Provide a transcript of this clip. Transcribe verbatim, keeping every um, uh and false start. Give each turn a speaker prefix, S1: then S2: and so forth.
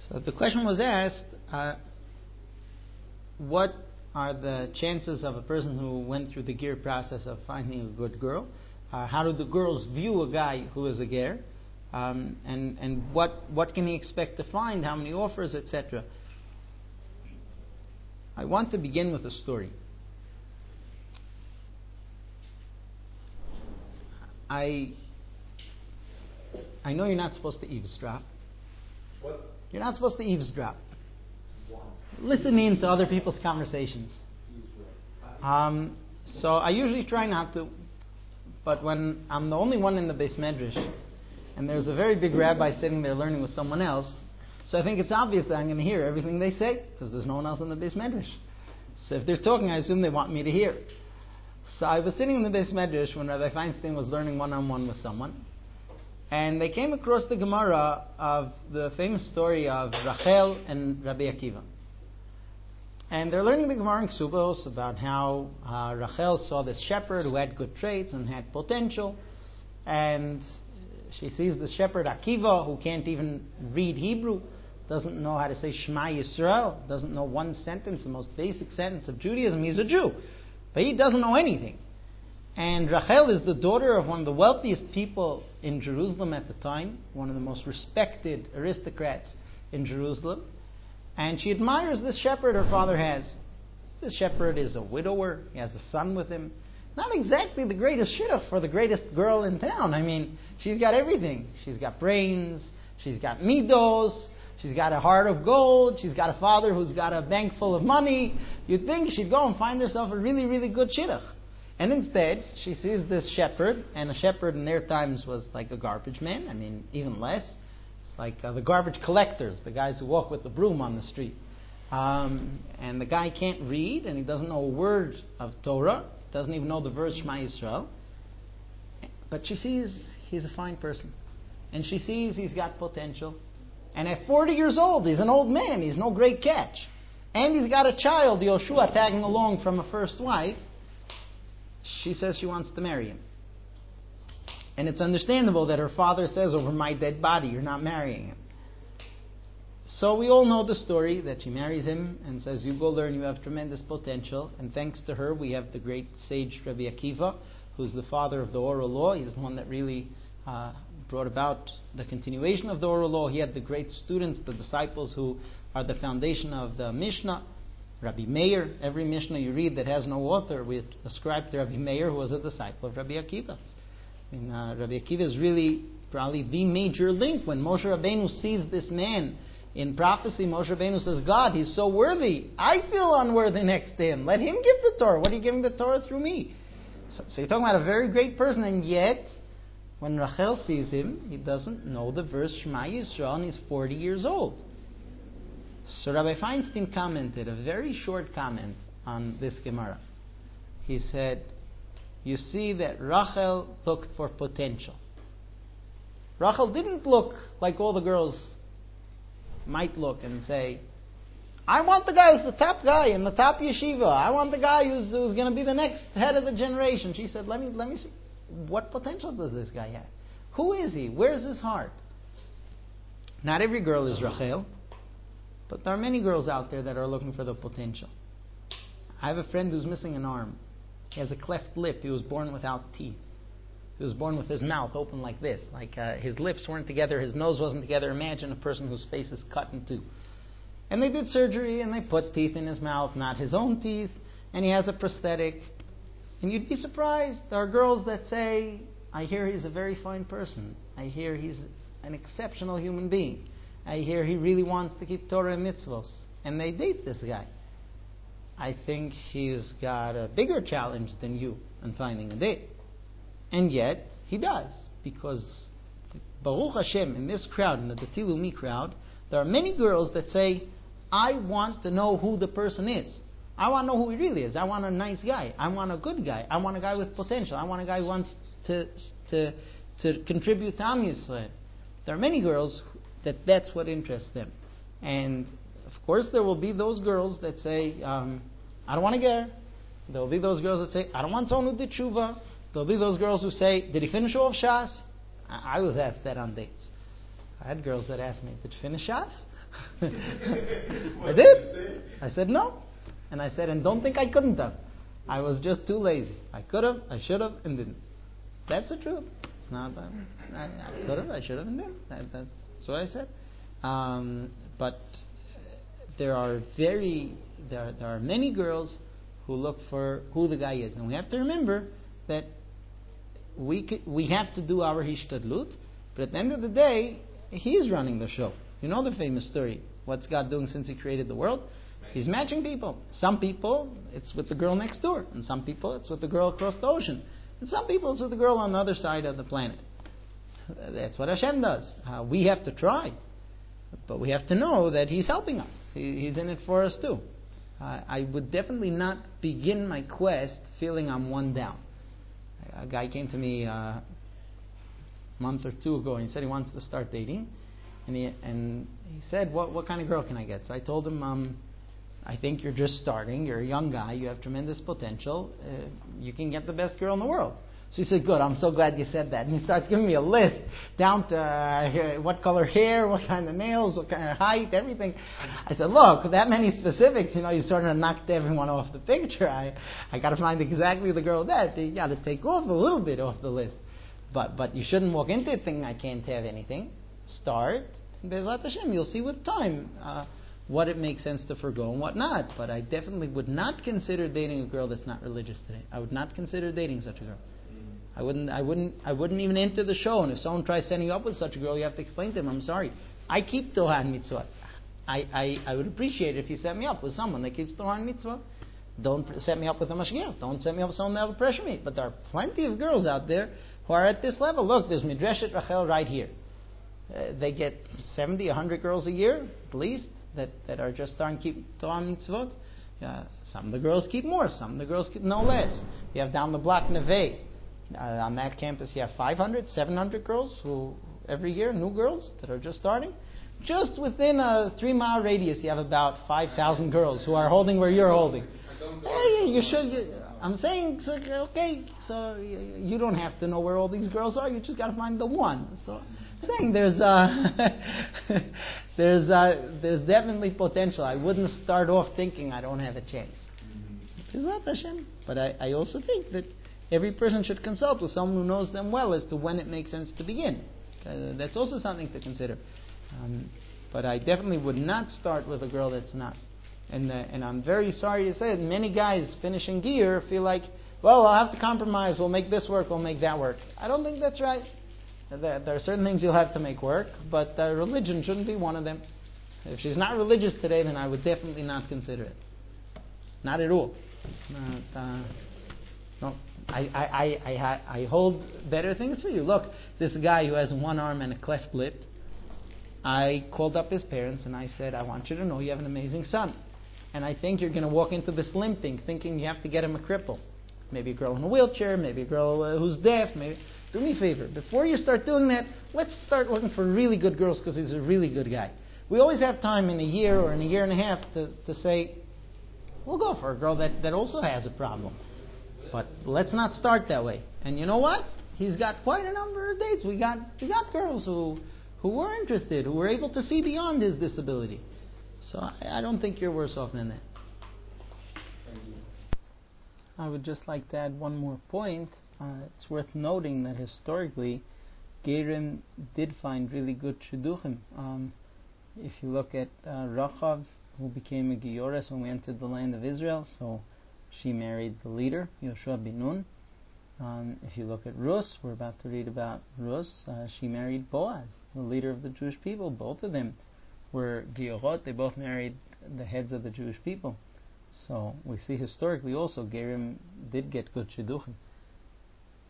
S1: So the question was asked, uh, what are the chances of a person who went through the ger process of finding a good girl? Uh, how do the girls view a guy who is a ger? Um, and and what, what can he expect to find? How many offers, et cetera. I want to begin with a story. I I know you're not supposed to eavesdrop.
S2: What?
S1: You're not supposed to eavesdrop. Listening to other people's conversations. Um, so I usually try not to, but when I'm the only one in the Beis Medrash, and there's a very big rabbi sitting there learning with someone else, so I think it's obvious that I'm going to hear everything they say, because there's no one else in the Beis Medrash. So if they're talking, I assume they want me to hear. So I was sitting in the Beis Medrash when Rabbi Feinstein was learning one-on-one with someone, and they came across the Gemara of the famous story of Rachel and Rabbi Akiva. And they're learning the Gemara in Ksubos about how uh, Rachel saw this shepherd who had good traits and had potential, and she sees the shepherd Akiva who can't even read Hebrew, doesn't know how to say Shema Yisrael, doesn't know one sentence, the most basic sentence of Judaism. He's a Jew, but he doesn't know anything. And Rachel is the daughter of one of the wealthiest people in Jerusalem at the time, one of the most respected aristocrats in Jerusalem. And she admires this shepherd her father has. This shepherd is a widower. He has a son with him. Not exactly the greatest shidduch for the greatest girl in town. I mean, she's got everything. She's got brains. She's got midos. She's got a heart of gold. She's got a father who's got a bank full of money. You'd think she'd go and find herself a really, really good shidduch. And instead, she sees this shepherd, and a shepherd in their times was like a garbage man. I mean, even less. It's like uh, the garbage collectors, the guys who walk with the broom on the street. Um, and the guy can't read, and he doesn't know a word of Torah, doesn't even know the verse Shema Yisrael. But she sees he's a fine person. And she sees he's got potential. And at forty years old, he's an old man. He's no great catch. And he's got a child, Yoshua, tagging along from a first wife. She says she wants to marry him. And it's understandable that her father says, over my dead body, you're not marrying him. So we all know the story that she marries him and says, you go learn, you have tremendous potential. And thanks to her, we have the great sage Rabbi Akiva, who's the father of the oral law. He's the one that really uh, brought about the continuation of the oral law. He had the great students, the disciples who are the foundation of the Mishnah. Rabbi Meir, every Mishnah you read that has no author, we ascribe to Rabbi Meir, who was a disciple of Rabbi Akiva. I mean, uh, Rabbi Akiva is really probably the major link. When Moshe Rabbeinu sees this man in prophecy, Moshe Rabbeinu says, God, he's so worthy. I feel unworthy next to him. Let him give the Torah. What are you giving the Torah through me? So, so you're talking about a very great person, and yet, when Rachel sees him, he doesn't know the verse Shema Yisrael, and he's forty years old. So Rabbi Feinstein commented, a very short comment on this Gemara. He said, you see that Rachel looked for potential. Rachel didn't look like all the girls might look and say, I want the guy who's the top guy in the top yeshiva. I want the guy who's, who's going to be the next head of the generation. She said, let me, let me see. What potential does this guy have? Who is he? Where's his heart? Not every girl is Rachel. But there are many girls out there that are looking for the potential. I have a friend who's missing an arm. He has a cleft lip. He was born without teeth. He was born with his mouth open like this. Like uh, his lips weren't together, his nose wasn't together. Imagine a person whose face is cut in two. And they did surgery and they put teeth in his mouth, not his own teeth. And he has a prosthetic. And you'd be surprised. There are girls that say, I hear he's a very fine person. I hear he's an exceptional human being. I hear he really wants to keep Torah and mitzvos. And they date this guy. I think he's got a bigger challenge than you in finding a date. And yet, he does. Because, Baruch Hashem, in this crowd, in the Dati Leumi crowd, there are many girls that say, I want to know who the person is. I want to know who he really is. I want a nice guy. I want a good guy. I want a guy with potential. I want a guy who wants to, to, to contribute to Am Yisrael. There are many girls that that's what interests them. And of course there will be those girls that say, um, I don't want to get. There will be those girls that say, I don't want someone who did tshuva. There will be those girls who say, did he finish all of Shas? I, I was asked that on dates. I had girls that asked me, did you finish Shas? I did. I said no. And I said, and don't think I couldn't have. I was just too lazy. I could have, I should have, and didn't. That's the truth. It's not bad. I, I could have, I should have, and didn't. That, that's, that's what I said. Um, but there are very, there, there are many girls who look for who the guy is. And we have to remember that we could, we have to do our hishtadlut, but at the end of the day, he's running the show. You know the famous story. What's God doing since He created the world? He's matching people. Some people, it's with the girl next door. And some people, it's with the girl across the ocean. And some people, it's with the girl on the other side of the planet. That's what Hashem does. Uh, we have to try. But we have to know that He's helping us. He, he's in it for us too. Uh, I would definitely not begin my quest feeling I'm one down. A guy came to me uh, a month or two ago and he said he wants to start dating. And he, and he said, what, what kind of girl can I get? So I told him, um, I think you're just starting. You're a young guy. You have tremendous potential. Uh, you can get the best girl in the world. So he said, good, I'm so glad you said that. And he starts giving me a list down to uh, what color hair, what kind of nails, what kind of height, everything. I said, look, that many specifics, you know, you sort of knocked everyone off the picture. I I got to find exactly the girl that. You got to take off a little bit off the list. But but you shouldn't walk into it thinking I can't have anything. Start. Be'ezrat Hashem, you'll see with time uh, what it makes sense to forgo and what not. But I definitely would not consider dating a girl that's not religious today. I would not consider dating such a girl. I wouldn't, I wouldn't, I wouldn't even enter the show. And if someone tries setting you up with such a girl, you have to explain to them, I'm sorry, I keep Torah and Mitzvot. I, I, I would appreciate it if you set me up with someone that keeps Torah and Mitzvot. Don't set me up with a mashgiach. Don't set me up with someone that will pressure me. But there are plenty of girls out there who are at this level. Look, there's Midreshet Rachel right here. Uh, they get seventy, one hundred girls a year, at least, that, that are just starting to keep Torah and Mitzvot. Uh, some of the girls keep more. Some of the girls keep no less. You have down the block Neve. Uh, on that campus you have five hundred, seven hundred girls who every year, new girls that are just starting. Just within a three mile radius you have about five thousand girls who are holding where you're holding. Yeah, yeah, you should. You, I'm saying, so, okay, so you, you don't have to know where all these girls are. You just got to find the one. So, I'm saying there's uh, there's uh, there's definitely potential. I wouldn't start off thinking I don't have a chance. Is that Hashem? But I, I also think that every person should consult with someone who knows them well as to when it makes sense to begin. Uh, that's also something to consider. Um, but I definitely would not start with a girl that's not. And uh, and I'm very sorry to say that many guys finishing gear feel like, well, I'll have to compromise. We'll make this work. We'll make that work. I don't think that's right. There, there are certain things you'll have to make work, but uh, religion shouldn't be one of them. If she's not religious today, then I would definitely not consider it. Not at all. Not, uh, no. I, I, I, I, I hold better things for you. Look, this guy who has one arm and a cleft lip, I called up his parents and I said, I want you to know you have an amazing son. And I think you're going to walk into this limping, thinking you have to get him a cripple. Maybe a girl in a wheelchair, maybe a girl uh, who's deaf. Maybe. Do me a favor. Before you start doing that, let's start looking for really good girls because he's a really good guy. We always have time in a year or in a year and a half to, to say, we'll go for a girl that, that also has a problem. But let's not start that way. And you know what? He's got quite a number of dates. We got we got girls who who were interested, who were able to see beyond his disability. So I, I don't think you're worse off than that. I would just like to add one more point. Uh, it's worth noting that historically, Gerim did find really good shidduchim. Um, if you look at uh, Rachav, who became a Giores when we entered the land of Israel, so she married the leader, Yoshua bin Nun. Um, if you look at Rus, we're about to read about Rus, uh, she married Boaz, the leader of the Jewish people. Both of them were Giorot, they both married the heads of the Jewish people. So we see historically also Gerim did get good shidduchim.